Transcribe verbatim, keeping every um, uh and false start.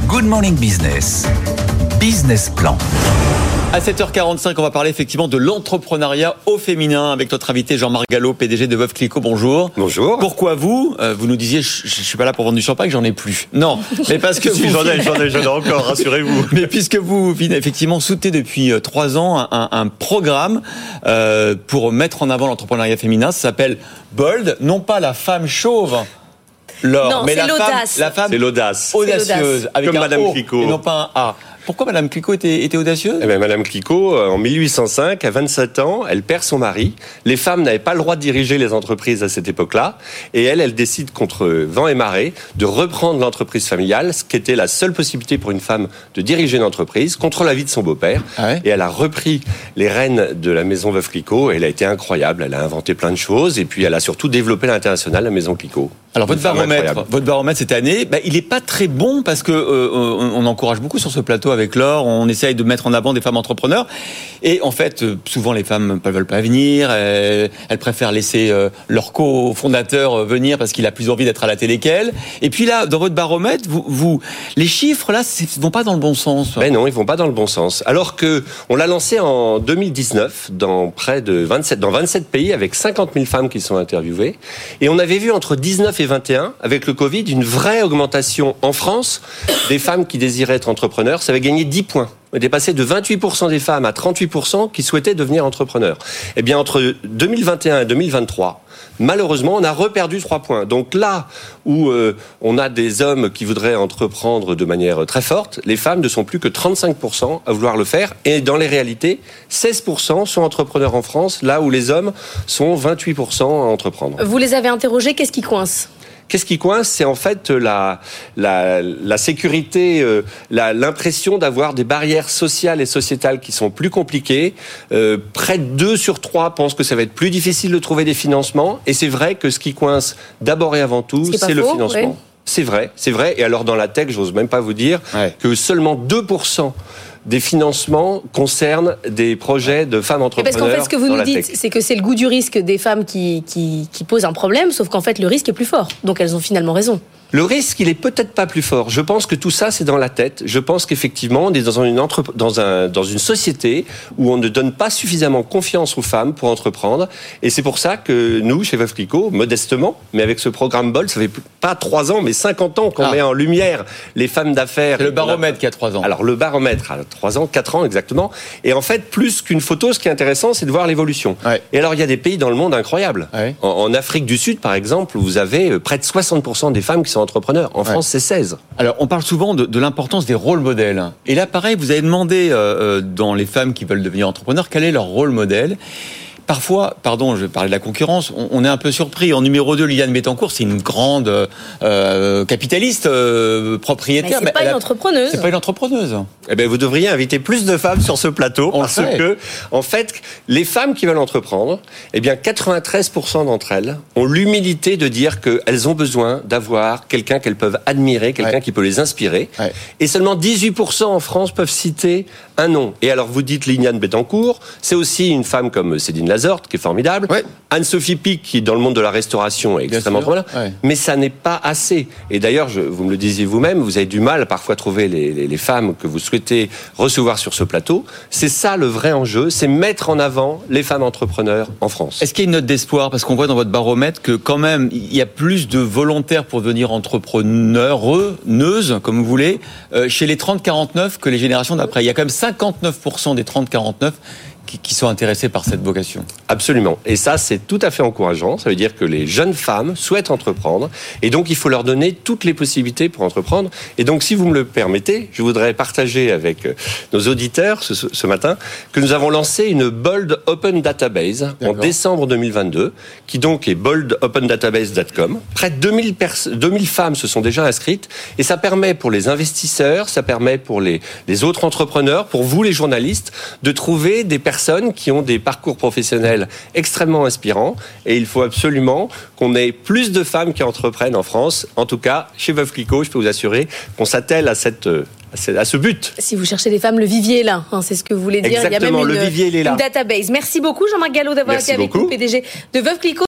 Good Morning Business. Business Plan. À sept heures quarante-cinq, on va parler effectivement de l'entrepreneuriat au féminin avec notre invité Jean-Marc Gallo, P D G de Veuve Clicquot. Bonjour. Bonjour. Pourquoi vous euh, Vous nous disiez, je, je suis pas là pour vendre du champagne, j'en ai plus. Non, mais parce que si, vous, j'en ai, j'en ai, j'en ai encore, rassurez-vous. Mais puisque vous effectivement soutenez depuis trois ans un, un programme euh, pour mettre en avant l'entrepreneuriat féminin, ça s'appelle Bold, non pas la femme chauve. Laure, non, mais c'est la l'audace. femme, la femme c'est l'audace. audacieuse, avec comme un Madame O Clicquot. et non pas un A. Pourquoi Madame Clicquot était, était audacieuse ? Eh bien, Madame Clicquot, en mille huit cent cinq, à vingt-sept ans, elle perd son mari. Les femmes n'avaient pas le droit de diriger les entreprises à cette époque-là. Et elle, elle décide contre vent et marée de reprendre l'entreprise familiale, ce qui était la seule possibilité pour une femme de diriger une entreprise, contre l'avis de son beau-père. Ah ouais ? Et elle a repris les rênes de la maison Veuve Clicquot. Et elle a été incroyable. Elle a inventé plein de choses. Et puis, elle a surtout développé l'international, la maison Clicquot. Alors votre baromètre, votre baromètre cette année, bah, il est pas très bon parce que euh, on, on encourage beaucoup sur ce plateau avec Laure, on essaye de mettre en avant des femmes entrepreneurs et en fait euh, souvent les femmes ne veulent pas venir, elles, elles préfèrent laisser euh, leur cofondateur venir parce qu'il a plus envie d'être à la télé qu'elle. Et puis là dans votre baromètre, vous, vous les chiffres là ne vont pas dans le bon sens. Ben non, ils vont pas dans le bon sens. Alors que on l'a lancé en deux mille dix-neuf dans près de vingt-sept dans vingt-sept pays avec cinquante mille femmes qui sont interviewées et on avait vu entre dix-neuf et vingt et un, avec le Covid, une vraie augmentation en France des femmes qui désiraient être entrepreneurs. Ça avait gagné dix points. On était passé de vingt-huit pour cent des femmes à trente-huit pour cent qui souhaitaient devenir entrepreneurs. Eh bien, entre deux mille vingt et un et deux mille vingt-trois, malheureusement, on a reperdu trois points. Donc là où euh, on a des hommes qui voudraient entreprendre de manière très forte, les femmes ne sont plus que trente-cinq pour cent à vouloir le faire. Et dans les réalités, seize pour cent sont entrepreneurs en France, là où les hommes sont vingt-huit pour cent à entreprendre. Vous les avez interrogés, qu'est-ce qui coince ? Qu'est-ce qui coince ? C'est en fait la, la, la sécurité, euh, la, l'impression d'avoir des barrières sociales et sociétales qui sont plus compliquées. Euh, près de deux sur trois pensent que ça va être plus difficile de trouver des financements. Et c'est vrai que ce qui coince d'abord et avant tout, c'est, c'est le faux, financement. Ouais. C'est vrai, c'est vrai. Et alors dans la tech, j'ose même pas vous dire ouais. que seulement deux pour cent des financements concernent des projets de femmes entrepreneurs. Parce qu'en fait, ce que vous nous dites, c'est que c'est le goût du risque des femmes qui, qui, qui pose un problème, sauf qu'en fait, le risque est plus fort. Donc, elles ont finalement raison. Le risque, il est peut-être pas plus fort. Je pense que tout ça, c'est dans la tête. Je pense qu'effectivement, on est dans une entre... dans un dans une société où on ne donne pas suffisamment confiance aux femmes pour entreprendre. Et c'est pour ça que nous, chez Veuve Clicquot, modestement, mais avec ce programme Bold, ça fait pas trois ans, mais cinquante ans qu'on ah. met en lumière les femmes d'affaires. C'est le baromètre qui a trois ans. Alors le baromètre a trois ans, quatre ans exactement. Et en fait, plus qu'une photo, ce qui est intéressant, c'est de voir l'évolution. Ouais. Et alors, il y a des pays dans le monde incroyables. Ouais. En, en Afrique du Sud, par exemple, vous avez près de soixante pour cent des femmes qui sont entrepreneurs. En France, ouais. c'est seize. Alors, on parle souvent de, de l'importance des rôles modèles. Et là, pareil, vous avez demandé euh, dans les femmes qui veulent devenir entrepreneurs, quel est leur rôle modèle ? Parfois, pardon, je vais parler de la concurrence, on, on est un peu surpris. En numéro deux, Liliane Bettencourt, c'est une grande euh, capitaliste, euh, propriétaire. Mais c'est mais pas une a... entrepreneuse. C'est pas une entrepreneuse. Eh bien, vous devriez inviter plus de femmes sur ce plateau, on parce que, en fait, les femmes qui veulent entreprendre, eh bien, quatre-vingt-treize pour cent d'entre elles ont l'humilité de dire qu'elles ont besoin d'avoir quelqu'un qu'elles peuvent admirer, quelqu'un ouais. qui peut les inspirer. Ouais. Et seulement dix-huit pour cent en France peuvent citer un nom. Et alors, vous dites Liliane Bettencourt, c'est aussi une femme comme Céline Lazorte, qui est formidable. Ouais. Anne-Sophie Pic, qui, dans le monde de la restauration, est extrêmement formidable. Ouais. Mais ça n'est pas assez. Et d'ailleurs, je, vous me le disiez vous-même, vous avez du mal parfois à trouver les, les, les femmes que vous souhaitez recevoir sur ce plateau. C'est ça le vrai enjeu, c'est mettre en avant les femmes entrepreneurs en France. Est-ce qu'il y a une note d'espoir ? Parce qu'on voit dans votre baromètre que quand même, il y a plus de volontaires pour devenir entrepreneuses, comme vous voulez, euh, chez les trente quarante-neuf que les générations d'après. Il y a quand même cinquante-neuf pour cent des trente quarante-neuf qui sont intéressés par cette vocation. Absolument. Et ça, c'est tout à fait encourageant. Ça veut dire que les jeunes femmes souhaitent entreprendre. Et donc, il faut leur donner toutes les possibilités pour entreprendre. Et donc, si vous me le permettez, je voudrais partager avec nos auditeurs ce, ce matin que nous avons lancé une Bold Open Database D'accord. en décembre deux mille vingt-deux, qui donc est bold open database point com. Près de deux mille, pers- deux mille femmes se sont déjà inscrites. Et ça permet pour les investisseurs, ça permet pour les, les autres entrepreneurs, pour vous les journalistes, de trouver des personnes qui ont des parcours professionnels extrêmement inspirants. Et il faut absolument qu'on ait plus de femmes qui entreprennent en France. En tout cas, chez Veuve Clicquot, je peux vous assurer qu'on s'attelle à cette... à ce but. Si vous cherchez des femmes, le vivier est là, hein, c'est ce que vous voulez dire. Exactement, il y a même le une, vivier il est là. Une database. Merci beaucoup Jean-Marc Gallo d'avoir Merci été avec beaucoup. nous, P D G de Veuve Clicquot.